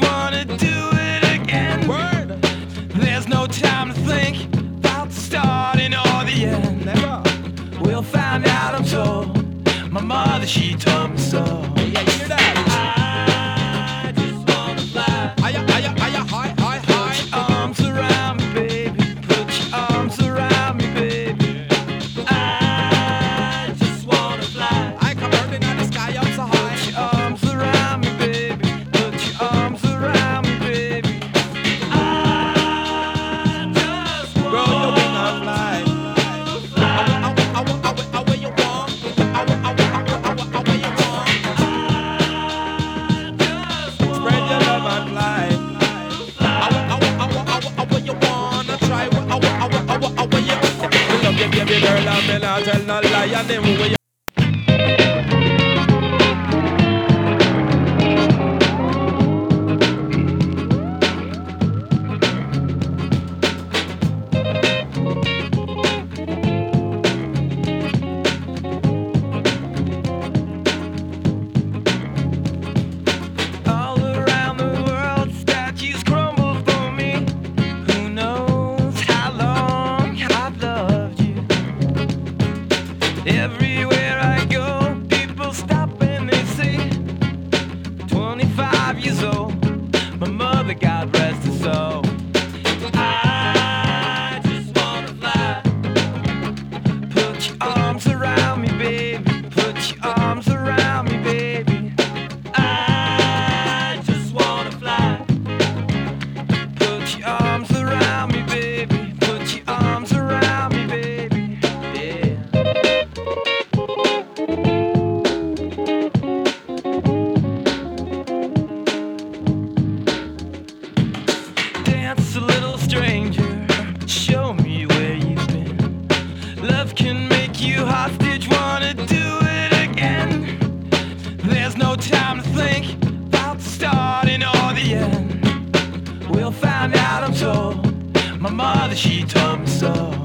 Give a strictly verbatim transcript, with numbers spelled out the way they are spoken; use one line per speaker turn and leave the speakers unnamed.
wanna do it again.
Word.
There's no time to think about the starting or the end.
Never.
We'll find out, I'm told. My mother, she told me so.
Yeah, you hear that?
I just wanna fly.
Higher, higher, higher, high, high, high.
Put your arms around me, baby. Put your arms around me, baby. I just wanna fly.
I come burning in the sky up so high.
Put your arms around me, baby. Put your arms around me, baby. I just wanna
Roll your wing and fly. I want, I want, I want, I want you want. I want, I want, I want, I want, I want you want. Spread your love and fly. I want, I want, I want, I want, I want you wanna try. I want, I want, I want, I want you. Me love you, baby girl, and me not tell no lie. And then we
all around the world, statues crumble for me. Who knows how long I've loved you? Everywhere I go, people stop and they say, twenty-five years old, my mother, God rest her soul. I just wanna fly. Put your arms around me, baby. Put your arms around me, baby. I just wanna fly. Put your arms around me, baby. Put your arms around me, baby. Yeah. Dance a little stranger. Show me where you've been. Love can make you hostage. Wanna do it again. There's no time to think about the starting or the end. We'll find out, I'm told. My mother, she told me so.